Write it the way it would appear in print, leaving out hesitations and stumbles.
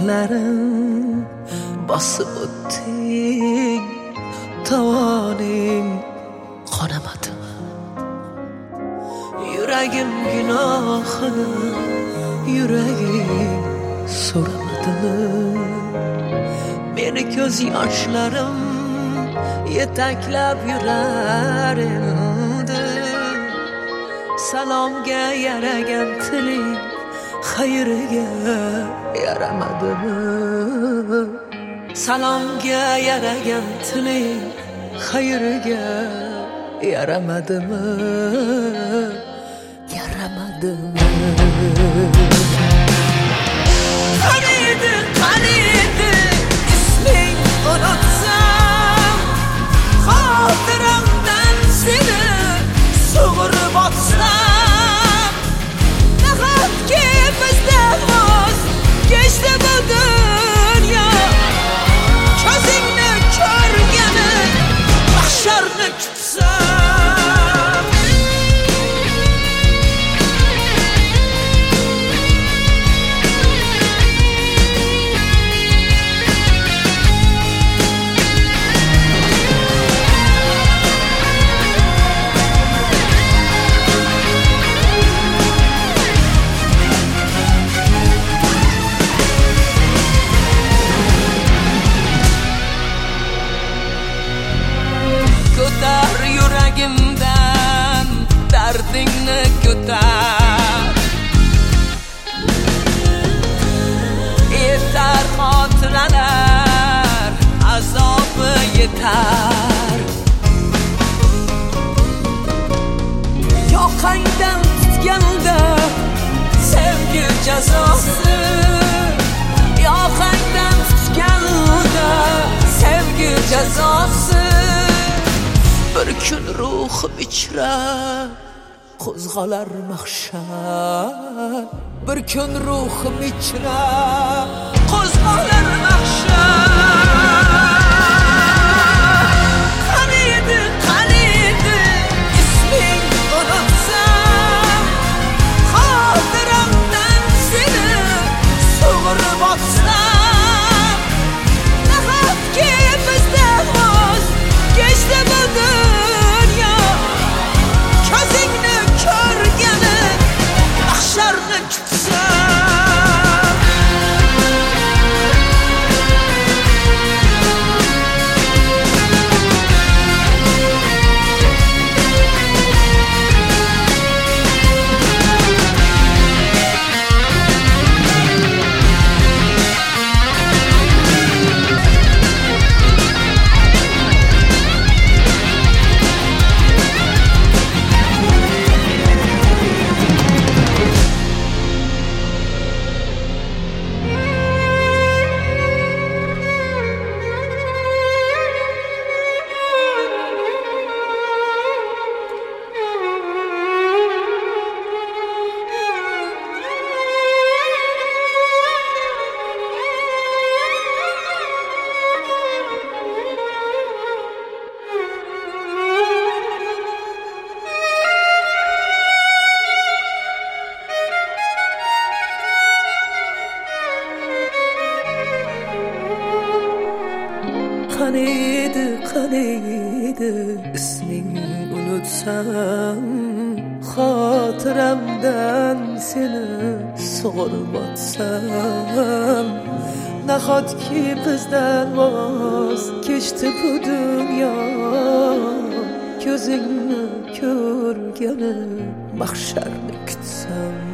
ayaqlarim bosib o'tding, tovoning qonamadimi? Yuragim gunohini yuraging so'ramadimi? Meni ko'z yoshlarim yetaklab yurar endi. Salomga yaragan tiling xayriga yaramadimi? Salomga yaragan tiling xayriga yaramadimi? Yaramadimi? Qaniydi isming unutsam, xotiramdan seni sug'urib otsam, nahotki bizdan voz kechdi bu dunyo, ko'zingni ko'rgani mahsharni kutsam. Ko'tar yuragimdan dardingni ko'tar, yetar xotiralar azobi yetar. Yoqangdan tutganda sevgi jazosi, yoqangdan tutganda sevgi jazosi. Bir kun ruhim ichra qo'zg'alar mahshar, bir kun ruhim ichra qo'zg'alar mahshar. Qaniydi isming unutsam, xotiramdan seni sug'urib otsam, nahotki bizdan voz kechdi bu dunyo, ko'zingni ko'rgani mahsharni kutsam. Qaniydi isming unutsam, xotiramdan seni sug'urib otsam, nahotki bizdan voz kechdi bu dunyo, ko'zingni ko'rgani mahsharni kutsam.